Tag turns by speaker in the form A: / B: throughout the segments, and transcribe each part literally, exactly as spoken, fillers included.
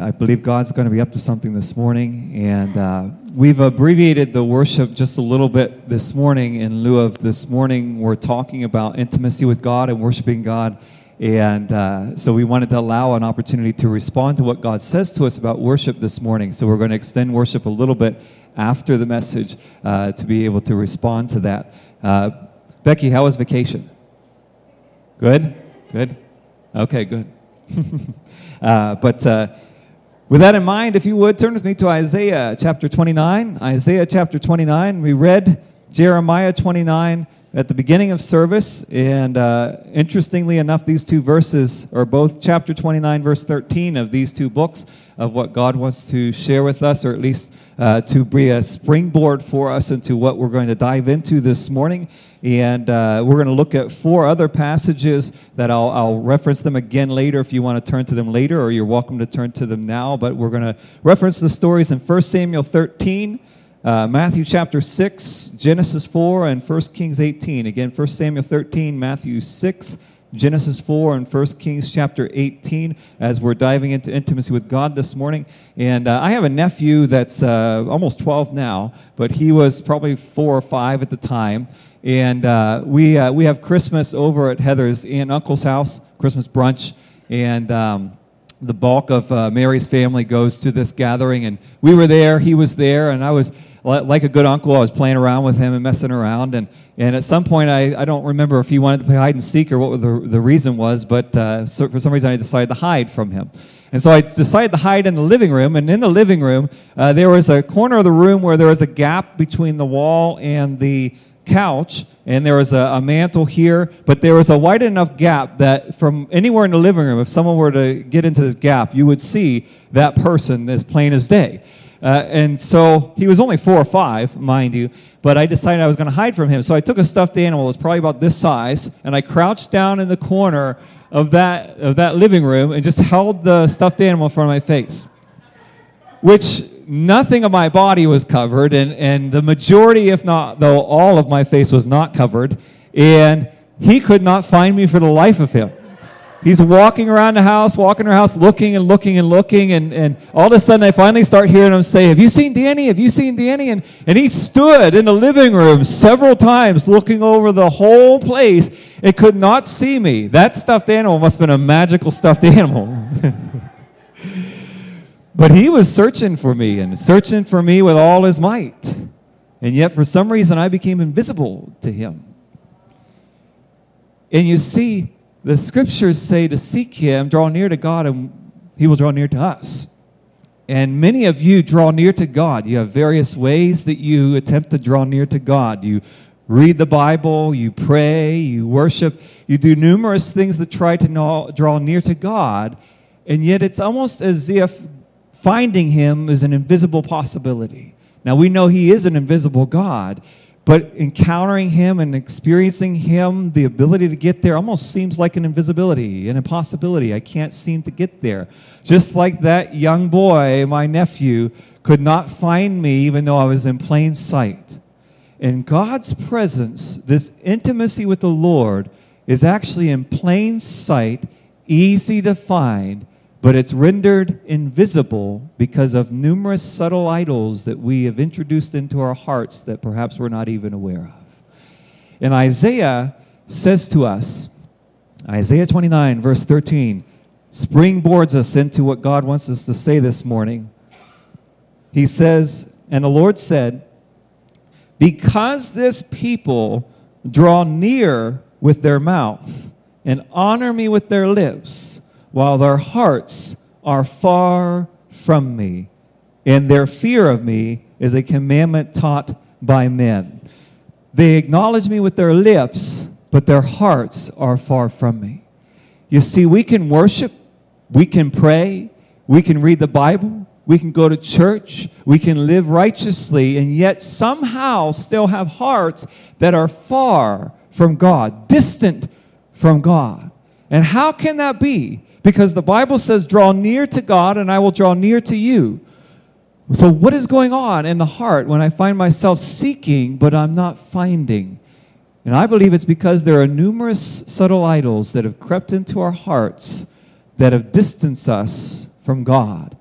A: I believe God's going to be up to something this morning, and uh, we've abbreviated the worship just a little bit this morning in lieu of this morning we're talking about intimacy with God and worshiping God, and uh, so we wanted to allow an opportunity to respond to what God says to us about worship this morning. So we're going to extend worship a little bit after the message uh, to be able to respond to that. Uh, Becky, how was vacation? Good? Good? Okay, good. uh, but uh, with that in mind, if you would, turn with me to Isaiah chapter twenty-nine. Isaiah chapter twenty-nine. We read Jeremiah twenty-nine at the beginning of service, and uh, interestingly enough, these two verses are both chapter twenty-nine, verse thirteen of these two books of what God wants to share with us, or at least uh, to be a springboard for us into what we're going to dive into this morning. And uh, we're going to look at four other passages that I'll, I'll reference them again later if you want to turn to them later, or you're welcome to turn to them now. But we're going to reference the stories in First Samuel thirteen, uh, Matthew chapter six, Genesis four, and First Kings eighteen. Again, First Samuel thirteen, Matthew six, Genesis four, and First Kings chapter eighteen, as we're diving into intimacy with God this morning. And uh, I have a nephew that's uh, almost twelve now, but he was probably four or five at the time. And uh, we uh, we have Christmas over at Heather's aunt and uncle's house, Christmas brunch, and um, the bulk of uh, Mary's family goes to this gathering. And we were there, he was there, and I was, like a good uncle, I was playing around with him and messing around. And, and at some point, I, I don't remember if he wanted to play hide and seek or what the, the reason was, but uh, so for some reason I decided to hide from him. And so I decided to hide in the living room, and in the living room, uh, there was a corner of the room where there was a gap between the wall and the couch, and there was a, a mantle here, but there was a wide enough gap that from anywhere in the living room, if someone were to get into this gap, you would see that person as plain as day. Uh, and so he was only four or five, mind you, but I decided I was going to hide from him. So I took a stuffed animal, it was probably about this size, and I crouched down in the corner of that of that living room and just held the stuffed animal in front of my face, which nothing of my body was covered, and, and the majority, if not though all of my face was not covered, and he could not find me for the life of him. He's walking around the house, walking around the house, looking and looking and looking, and, and all of a sudden I finally start hearing him say, "Have you seen Danny? Have you seen Danny?" And, and he stood in the living room several times looking over the whole place and could not see me. That stuffed animal must have been a magical stuffed animal. But he was searching for me and searching for me with all his might. And yet, for some reason, I became invisible to him. And you see, the scriptures say to seek him, draw near to God, and he will draw near to us. And many of you draw near to God. You have various ways that you attempt to draw near to God. You read the Bible, you pray, you worship. You do numerous things that try to know, draw near to God. And yet, it's almost as if finding him is an invisible possibility. Now, we know he is an invisible God, but encountering him and experiencing him, the ability to get there almost seems like an invisibility, an impossibility. I can't seem to get there. Just like that young boy, my nephew, could not find me even though I was in plain sight. In God's presence, this intimacy with the Lord is actually in plain sight, easy to find, but it's rendered invisible because of numerous subtle idols that we have introduced into our hearts that perhaps we're not even aware of. And Isaiah says to us, Isaiah twenty-nine, verse thirteen, springboards us into what God wants us to say this morning. He says, "And the Lord said, because this people draw near with their mouth and honor me with their lips, while their hearts are far from me, and their fear of me is a commandment taught by men." They acknowledge me with their lips, but their hearts are far from me. You see, we can worship, we can pray, we can read the Bible, we can go to church, we can live righteously, and yet somehow still have hearts that are far from God, distant from God. And how can that be? Because the Bible says, draw near to God and I will draw near to you. So what is going on in the heart when I find myself seeking but I'm not finding? And I believe it's because there are numerous subtle idols that have crept into our hearts that have distanced us from God.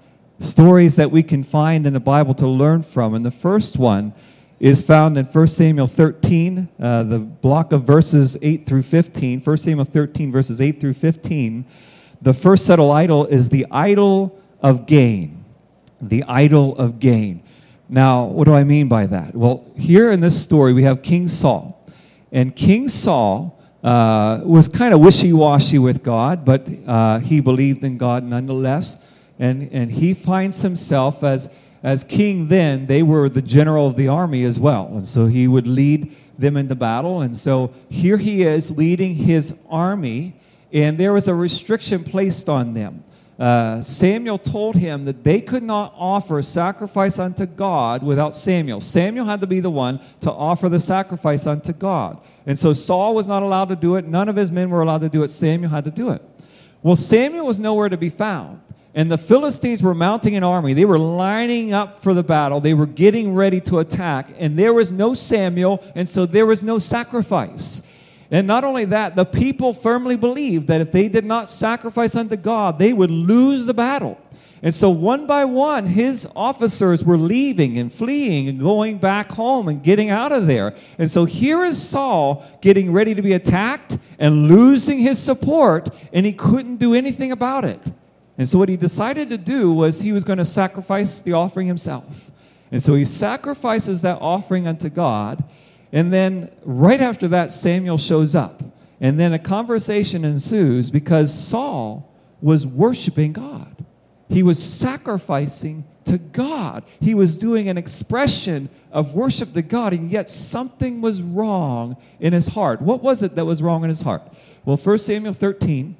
A: stories that we can find in the Bible to learn from. And the first one is found in First Samuel thirteen, uh, the block of verses eight through fifteen. First Samuel thirteen, verses eight through fifteen. The first subtle idol is the idol of gain. The idol of gain. Now, what do I mean by that? Well, here in this story, we have King Saul. And King Saul uh, was kind of wishy-washy with God, but uh, he believed in God nonetheless. And, and he finds himself as, as king then. They were the general of the army as well. And so he would lead them into battle. And so here he is leading his army, and there was a restriction placed on them. Uh, Samuel told him that they could not offer sacrifice unto God without Samuel. Samuel had to be the one to offer the sacrifice unto God. And so Saul was not allowed to do it. None of his men were allowed to do it. Samuel had to do it. Well, Samuel was nowhere to be found. And the Philistines were mounting an army. They were lining up for the battle. They were getting ready to attack. And there was no Samuel, and so there was no sacrifice. And not only that, the people firmly believed that if they did not sacrifice unto God, they would lose the battle. And so one by one, his officers were leaving and fleeing and going back home and getting out of there. And so here is Saul getting ready to be attacked and losing his support, and he couldn't do anything about it. And so what he decided to do was he was going to sacrifice the offering himself. And so he sacrifices that offering unto God. And then right after that, Samuel shows up. And then a conversation ensues because Saul was worshiping God. He was sacrificing to God. He was doing an expression of worship to God, and yet something was wrong in his heart. What was it that was wrong in his heart? Well, First Samuel thirteen,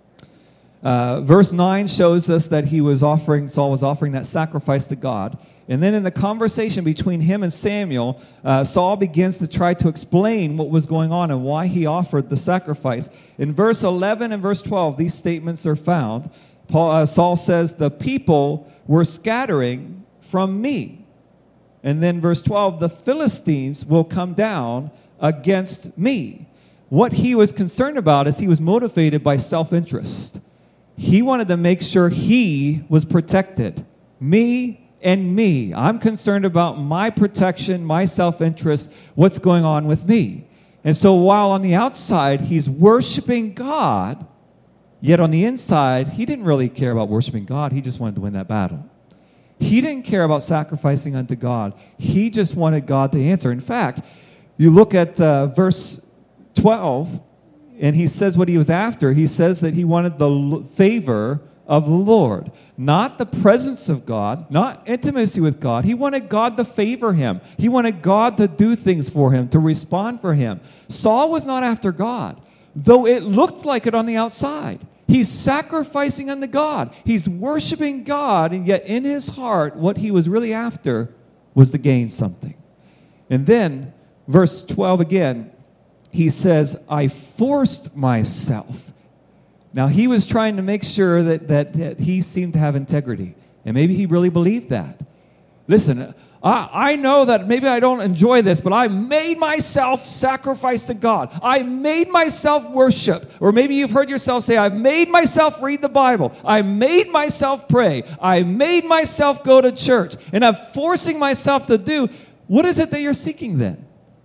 A: uh, verse nine shows us that he was offering, Saul was offering that sacrifice to God. And then in the conversation between him and Samuel, uh, Saul begins to try to explain what was going on and why he offered the sacrifice. In verse eleven and verse twelve, these statements are found. Paul, uh, Saul says, the people were scattering from me. And then verse twelve, the Philistines will come down against me. What he was concerned about is he was motivated by self-interest. He wanted to make sure he was protected. Me and me. I'm concerned about my protection, my self-interest, what's going on with me. And so while on the outside he's worshiping God, yet on the inside he didn't really care about worshiping God. He just wanted to win that battle. He didn't care about sacrificing unto God. He just wanted God to answer. In fact, you look at uh, verse twelve, and he says what he was after. He says that he wanted the favor of the Lord. Not the presence of God, not intimacy with God. He wanted God to favor him. He wanted God to do things for him, to respond for him. Saul was not after God, though it looked like it on the outside. He's sacrificing unto God. He's worshiping God, and yet in his heart, what he was really after was to gain something. And then, verse twelve again, he says, I forced myself. Now, he was trying to make sure that, that, that he seemed to have integrity. And maybe he really believed that. Listen, I, I know that maybe I don't enjoy this, but I made myself sacrifice to God. I made myself worship. Or maybe you've heard yourself say, I've made myself read the Bible. I made myself pray. I made myself go to church. And I'm forcing myself to do. What is it that you're seeking then?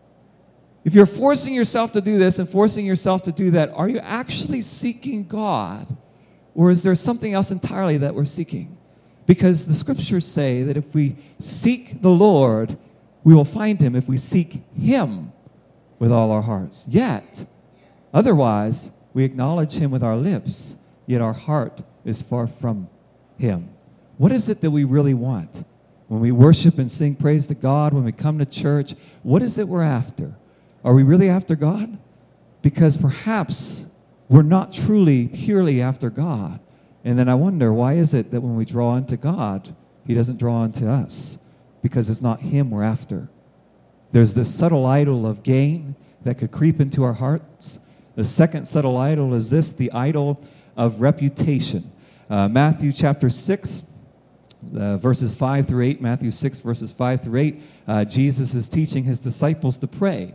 A: If you're forcing yourself to do this and forcing yourself to do that, are you actually seeking God? Or is there something else entirely that we're seeking? Because the scriptures say that if we seek the Lord, we will find him if we seek him with all our hearts. Yet, otherwise, we acknowledge him with our lips, yet our heart is far from him. What is it that we really want? When we worship and sing praise to God, when we come to church, what is it we're after? Are we really after God? Because perhaps we're not truly, purely after God. And then I wonder, why is it that when we draw unto God, he doesn't draw unto us? Because it's not him we're after. There's this subtle idol of gain that could creep into our hearts. The second subtle idol is this, the idol of reputation. Uh, Matthew chapter six, uh, verses five through eight, Matthew six, verses five through eight, uh, Jesus is teaching his disciples to pray.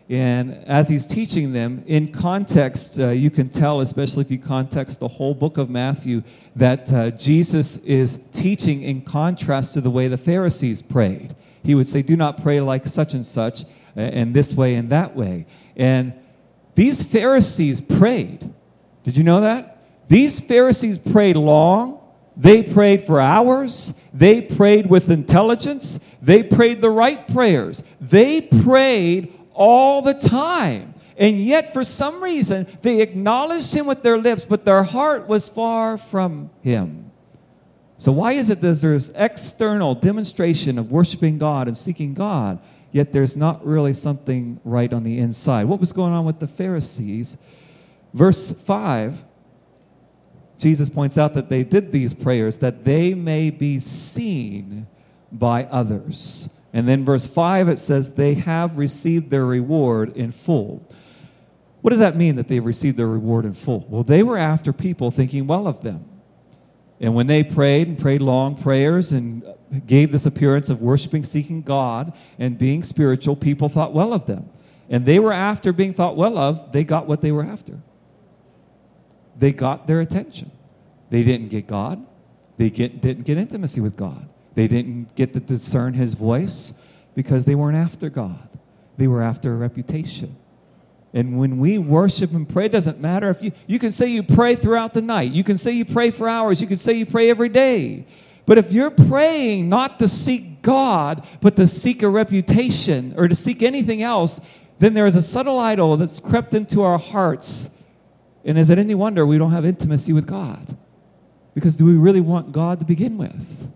A: And as he's teaching them, in context, uh, you can tell, especially if you context the whole book of Matthew, that uh, Jesus is teaching in contrast to the way the Pharisees prayed. He would say, do not pray like such and such, uh, and this way and that way. And these Pharisees prayed. Did you know that? These Pharisees prayed long. They prayed for hours. They prayed with intelligence. They prayed the right prayers. They prayed all the time. And yet, for some reason, they acknowledged him with their lips, but their heart was far from him. So why is it that there's external demonstration of worshiping God and seeking God, yet there's not really something right on the inside? What was going on with the Pharisees? Verse five, Jesus points out that they did these prayers that they may be seen by others. And then verse five, it says, they have received their reward in full. What does that mean, that they've received their reward in full? Well, they were after people thinking well of them. And when they prayed and prayed long prayers and gave this appearance of worshiping, seeking God, and being spiritual, people thought well of them. And they were after being thought well of, they got what they were after. They got their attention. They didn't get God. They get, didn't get intimacy with God. They didn't get to discern his voice because they weren't after God. They were after a reputation. And when we worship and pray, it doesn't matter if you, you can say you pray throughout the night. You can say you pray for hours. You can say you pray every day. But if you're praying not to seek God, but to seek a reputation or to seek anything else, then there is a subtle idol that's crept into our hearts. And is it any wonder we don't have intimacy with God? Because do we really want God to begin with?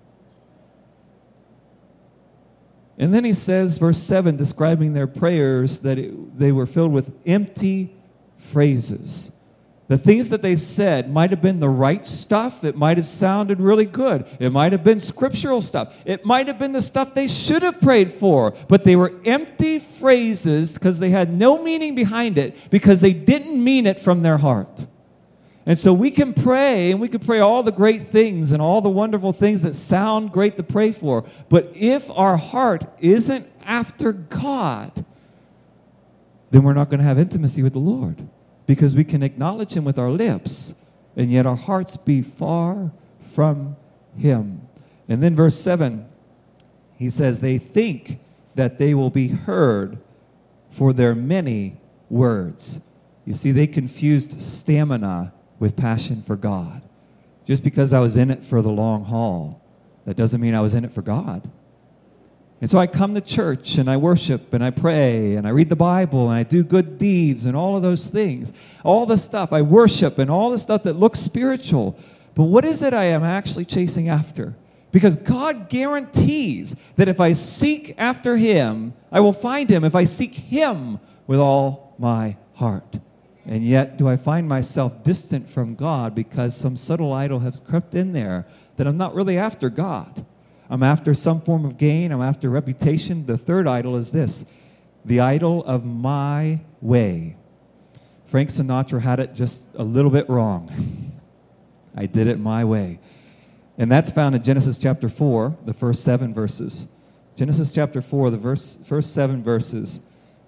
A: And then he says, verse seven, describing their prayers, that it, they were filled with empty phrases. The things that they said might have been the right stuff. It might have sounded really good. It might have been scriptural stuff. It might have been the stuff they should have prayed for. But they were empty phrases because they had no meaning behind it, because they didn't mean it from their heart. And so we can pray, and we can pray all the great things and all the wonderful things that sound great to pray for. But if our heart isn't after God, then we're not going to have intimacy with the Lord. Because we can acknowledge him with our lips, and yet our hearts be far from him. And then verse seven, he says, they think that they will be heard for their many words. You see, they confused stamina with passion for God. Just because I was in it for the long haul, that doesn't mean I was in it for God. And so I come to church and I worship and I pray and I read the Bible and I do good deeds and all of those things. All the stuff, I worship and all the stuff that looks spiritual. But what is it I am actually chasing after? Because God guarantees that if I seek after him, I will find him if I seek him with all my heart. And yet, do I find myself distant from God because some subtle idol has crept in there that I'm not really after God? I'm after some form of gain. I'm after reputation. The third idol is this, the idol of my way. Frank Sinatra had it just a little bit wrong. I did it my way. And that's found in Genesis chapter four, the first seven verses. Genesis chapter four, the verse, first seven verses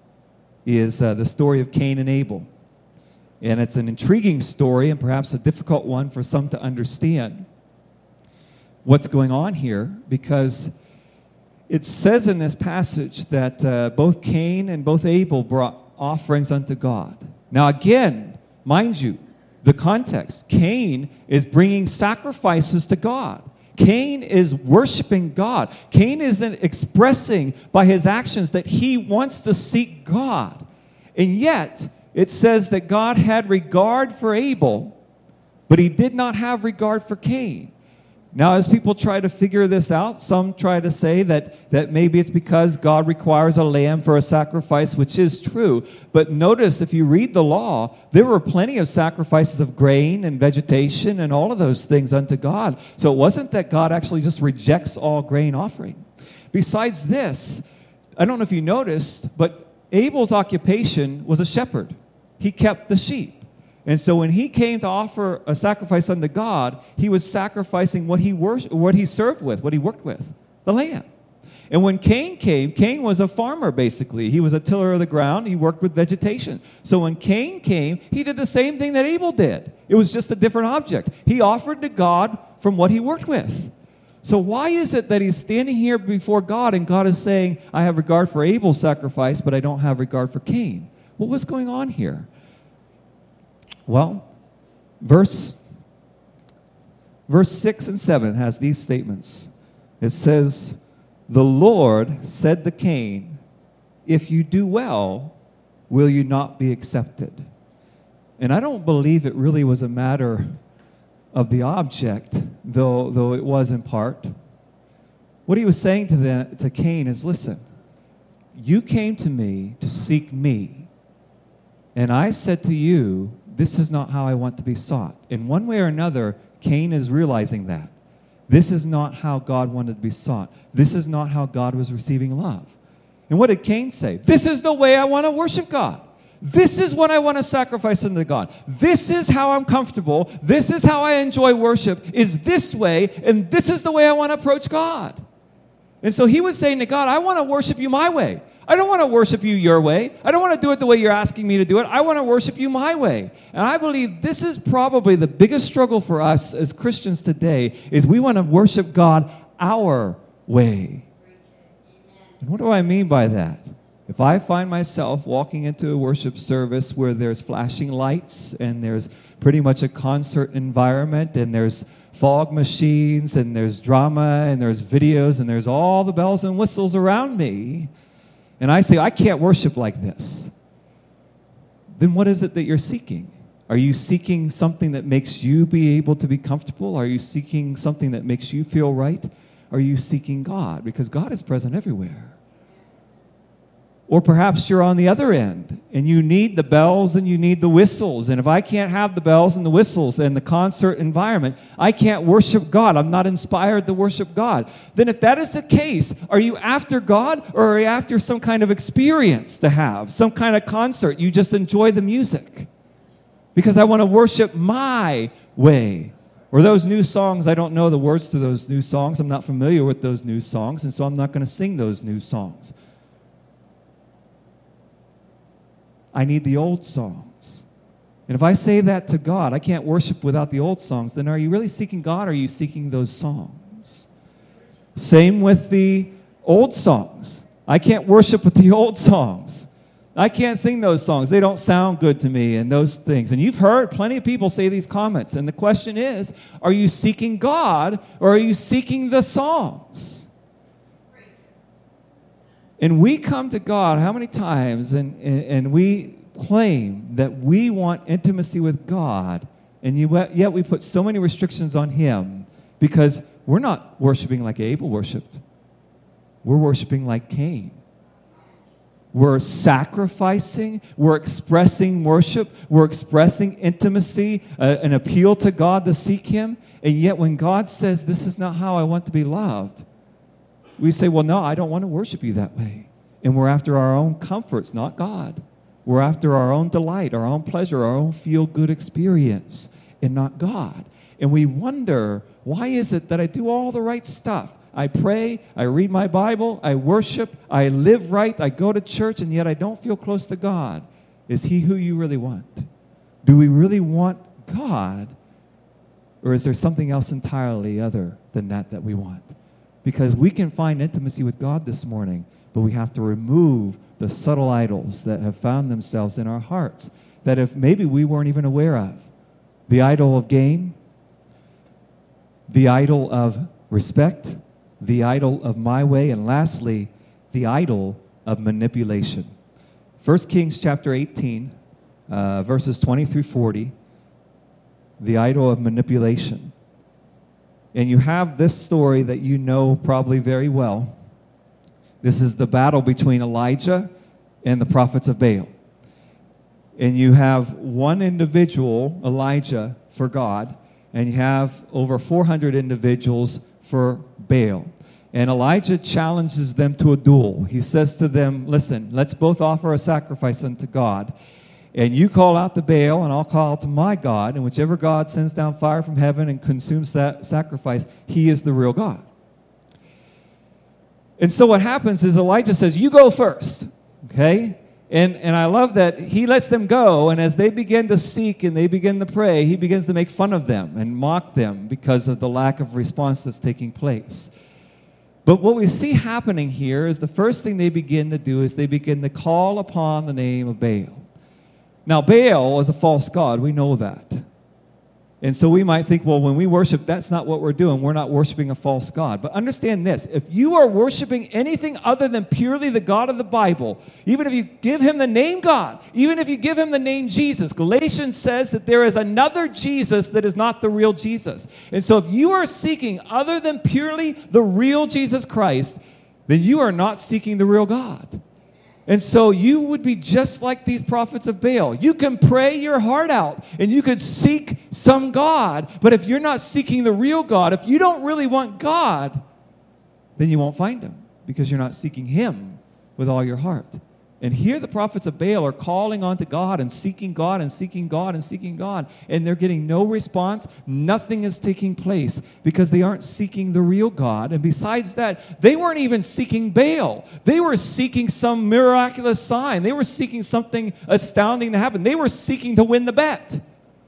A: is uh, the story of Cain and Abel. And it's an intriguing story and perhaps a difficult one for some to understand what's going on here, because it says in this passage that uh, both Cain and both Abel brought offerings unto God. Now again, mind you, the context, Cain is bringing sacrifices to God. Cain is worshiping God. Cain isn't expressing by his actions that he wants to seek God. And yet, it says that God had regard for Abel, but he did not have regard for Cain. Now, as people try to figure this out, some try to say that, that maybe it's because God requires a lamb for a sacrifice, which is true. But notice, if you read the law, there were plenty of sacrifices of grain and vegetation and all of those things unto God. So it wasn't that God actually just rejects all grain offering. Besides this, I don't know if you noticed, but Abel's occupation was a shepherd. He kept the sheep. And so when he came to offer a sacrifice unto God, he was sacrificing what he worshiped, what he served with, what he worked with, the lamb. And when Cain came, Cain was a farmer, basically. He was a tiller of the ground. He worked with vegetation. So when Cain came, he did the same thing that Abel did. It was just a different object. He offered to God from what he worked with. So why is it that he's standing here before God and God is saying, I have regard for Abel's sacrifice, but I don't have regard for Cain? What was going on here? Well, verse, verse six and seven has these statements. It says, the Lord said to Cain, if you do well, will you not be accepted? And I don't believe it really was a matter of the object, though, though it was in part. What he was saying to, the, to Cain is, listen, you came to me to seek me, and I said to you, this is not how I want to be sought. In one way or another, Cain is realizing that. This is not how God wanted to be sought. This is not how God was receiving love. And what did Cain say? This is the way I want to worship God. This is what I want to sacrifice unto God. This is how I'm comfortable. This is how I enjoy worship, is this way, and this is the way I want to approach God. And so he was saying to God, I want to worship you my way. I don't want to worship you your way. I don't want to do it the way you're asking me to do it. I want to worship you my way. And I believe this is probably the biggest struggle for us as Christians today, is we want to worship God our way. And what do I mean by that? If I find myself walking into a worship service where there's flashing lights and there's pretty much a concert environment and there's fog machines and there's drama and there's videos and there's all the bells and whistles around me, and I say, I can't worship like this, then what is it that you're seeking? Are you seeking something that makes you be able to be comfortable? Are you seeking something that makes you feel right? Are you seeking God? Because God is present everywhere. Or perhaps you're on the other end, and you need the bells and you need the whistles. And if I can't have the bells and the whistles and the concert environment, I can't worship God. I'm not inspired to worship God. Then if that is the case, are you after God, or are you after some kind of experience to have, some kind of concert? You just enjoy the music. Because I want to worship my way. Or those new songs, I don't know the words to those new songs. I'm not familiar with those new songs, and so I'm not going to sing those new songs. I need the old songs. And if I say that to God, I can't worship without the old songs, then are you really seeking God, or are you seeking those songs? Same with the old songs. I can't worship with the old songs. I can't sing those songs. They don't sound good to me, and those things. And you've heard plenty of people say these comments. And the question is, are you seeking God, or are you seeking the songs? And we come to God how many times, and, and, and we claim that we want intimacy with God, and you, yet we put so many restrictions on Him because we're not worshiping like Abel worshiped. We're worshiping like Cain. We're sacrificing, we're expressing worship, we're expressing intimacy, uh, an appeal to God to seek Him, and yet when God says, this is not how I want to be loved, we say, well, no, I don't want to worship you that way. And we're after our own comforts, not God. We're after our own delight, our own pleasure, our own feel-good experience, and not God. And we wonder, why is it that I do all the right stuff? I pray, I read my Bible, I worship, I live right, I go to church, and yet I don't feel close to God. Is He who you really want? Do we really want God, or is there something else entirely other than that that we want? Because we can find intimacy with God this morning, but we have to remove the subtle idols that have found themselves in our hearts, that if maybe we weren't even aware of. The idol of gain, the idol of respect, the idol of my way, and lastly, the idol of manipulation. First Kings chapter eighteen, uh, verses twenty through forty, the idol of manipulation. And you have this story that you know probably very well. This is the battle between Elijah and the prophets of Baal. And you have one individual, Elijah, for God, and you have over four hundred individuals for Baal. And Elijah challenges them to a duel. He says to them, listen, let's both offer a sacrifice unto God. And you call out to Baal, and I'll call out to my God, and whichever God sends down fire from heaven and consumes that sacrifice, He is the real God. And so what happens is Elijah says, you go first, okay? And and I love that he lets them go, and as they begin to seek and they begin to pray, he begins to make fun of them and mock them because of the lack of response that's taking place. But what we see happening here is the first thing they begin to do is they begin to call upon the name of Baal. Now, Baal is a false god. We know that. And so we might think, well, when we worship, that's not what we're doing. We're not worshiping a false god. But understand this. If you are worshiping anything other than purely the God of the Bible, even if you give him the name God, even if you give him the name Jesus, Galatians says that there is another Jesus that is not the real Jesus. And so if you are seeking other than purely the real Jesus Christ, then you are not seeking the real God. And so you would be just like these prophets of Baal. You can pray your heart out and you could seek some God, but if you're not seeking the real God, if you don't really want God, then you won't find him because you're not seeking him with all your heart. And here the prophets of Baal are calling on to God and seeking God and seeking God and seeking God. And they're getting no response. Nothing is taking place because they aren't seeking the real God. And besides that, they weren't even seeking Baal. They were seeking some miraculous sign. They were seeking something astounding to happen. They were seeking to win the bet.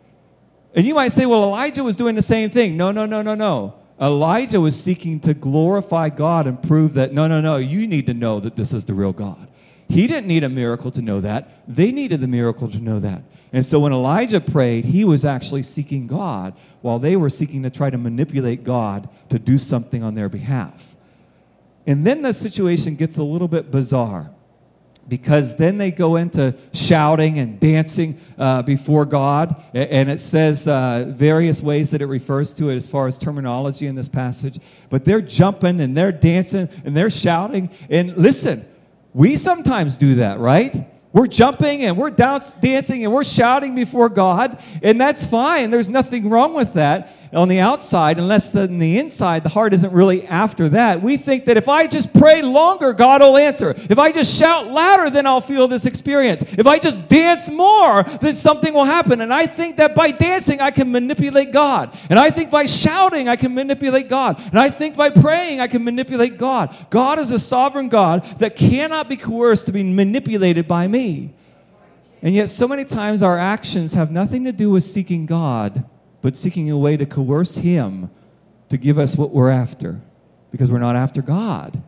A: And you might say, well, Elijah was doing the same thing. No, no, no, no, no. Elijah was seeking to glorify God and prove that, no, no, no, you need to know that this is the real God. He didn't need a miracle to know that. They needed the miracle to know that. And so when Elijah prayed, he was actually seeking God while they were seeking to try to manipulate God to do something on their behalf. And then the situation gets a little bit bizarre because then they go into shouting and dancing uh, before God. And it says uh, various ways that it refers to it as far as terminology in this passage. But they're jumping and they're dancing and they're shouting. And listen, we sometimes do that, right? We're jumping and we're dancing and we're shouting before God, and that's fine. There's nothing wrong with that on the outside, unless on the inside, the heart isn't really after that. We think that if I just pray longer, God will answer. If I just shout louder, then I'll feel this experience. If I just dance more, then something will happen. And I think that by dancing, I can manipulate God. And I think by shouting, I can manipulate God. And I think by praying, I can manipulate God. God is a sovereign God that cannot be coerced to be manipulated by me. And yet so many times our actions have nothing to do with seeking God, but seeking a way to coerce him to give us what we're after, because we're not after God.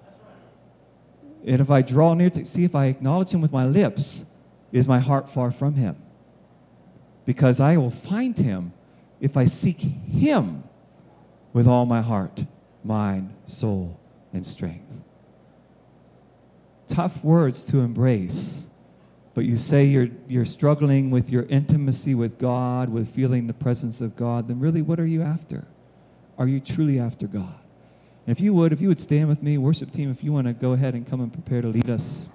A: And if I draw near to see if I acknowledge him with my lips, is my heart far from him? Because I will find him if I seek him with all my heart, mind, soul, and strength. Tough words to embrace. But you say you're you're struggling with your intimacy with God, with feeling the presence of God, then really what are you after? Are you truly after God? And if you would, if you would stand with me, worship team, if you want to go ahead and come and prepare to lead us.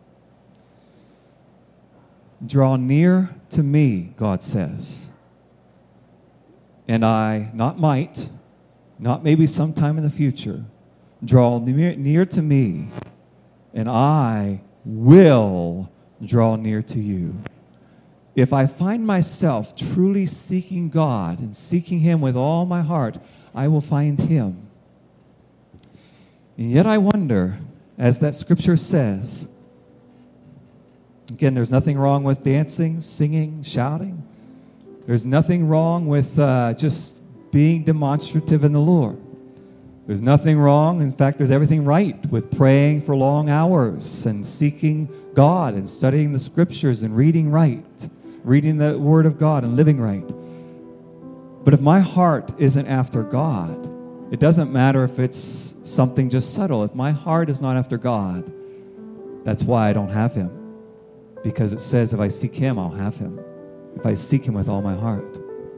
A: Draw near to me, God says. And I, not might, not maybe sometime in the future, draw near, near to me, and I will draw near to you. If I find myself truly seeking God and seeking him with all my heart, I will find him. And yet I wonder, as that scripture says, again, there's nothing wrong with dancing, singing, shouting. There's nothing wrong with uh, just being demonstrative in the Lord. There's nothing wrong. In fact, there's everything right with praying for long hours and seeking God and studying the scriptures and reading right, reading the word of God and living right. But if my heart isn't after God, it doesn't matter if it's something just subtle. If my heart is not after God, that's why I don't have him. Because it says if I seek him, I'll have him. If I seek him with all my heart.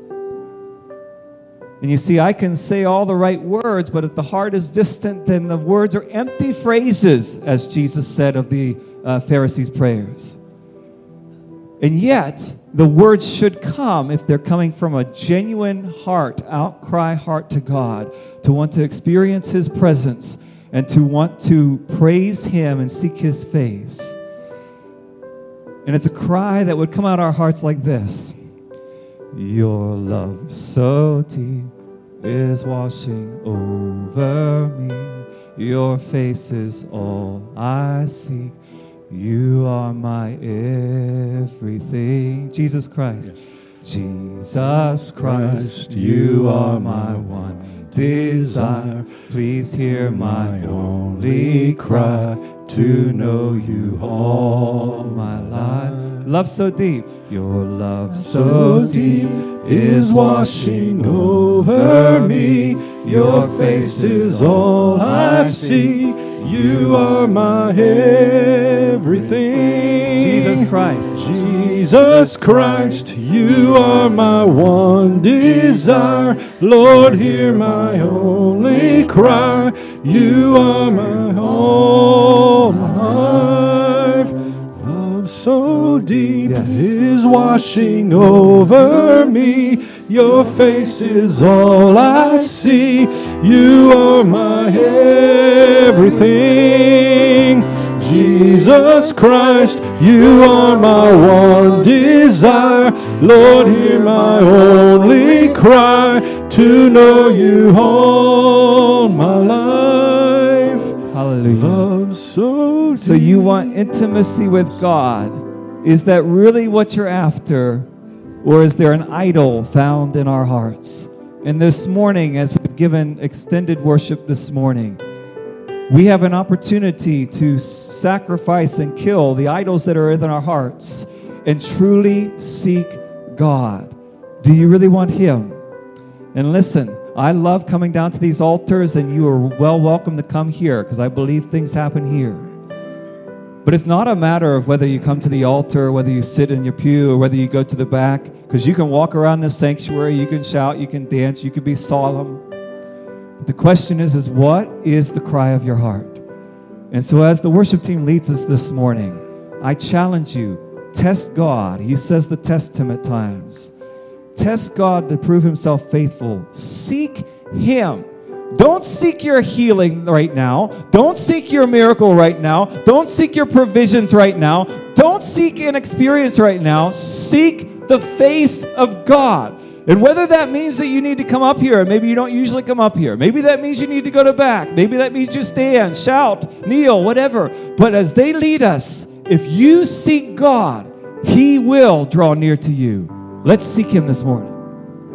A: And you see, I can say all the right words, but if the heart is distant, then the words are empty phrases, as Jesus said of the uh, Pharisees' prayers. And yet, the words should come if they're coming from a genuine heart, outcry heart to God, to want to experience his presence and to want to praise him and seek his face. And it's a cry that would come out of our hearts like this. Your love so deep, is washing over me. Your face is all I seek. You are my everything. Jesus Christ.
B: Yes.
A: Jesus Christ, you are my one desire. Please hear my only cry, to know you all my life. Love so deep, your love so deep is washing over me. Your face is all I see.
B: You are my everything.
A: Jesus Christ.
B: Jesus Christ, you are my one desire. Lord, hear my only cry. You are my whole life. Love so deep
A: Yes.
B: is washing over me. Your face is all I see. You are my everything. Jesus Christ, you are my one desire. Lord, hear my only cry, to know you all my life.
A: Hallelujah.
B: Love so deep.
A: So you want intimacy with God. Is that really what you're after? Or is there an idol found in our hearts? And this morning, as we've given extended worship this morning, we have an opportunity to sacrifice and kill the idols that are in our hearts and truly seek God. Do you really want Him? And listen, I love coming down to these altars, and you are well welcome to come here because I believe things happen here. But it's not a matter of whether you come to the altar, or whether you sit in your pew, or whether you go to the back, because you can walk around the sanctuary, you can shout, you can dance, you can be solemn. But the question is, is what is the cry of your heart? And so as the worship team leads us this morning, I challenge you, test God. He says to test Him at times. Test God to prove Himself faithful. Seek Him. Don't seek your healing right now. Don't seek your miracle right now. Don't seek your provisions right now. Don't seek an experience right now. Seek the face of God. And whether that means that you need to come up here, and maybe you don't usually come up here. Maybe that means you need to go to back. Maybe that means you stand, shout, kneel, whatever. But as they lead us, if you seek God, He will draw near to you. Let's seek Him this morning.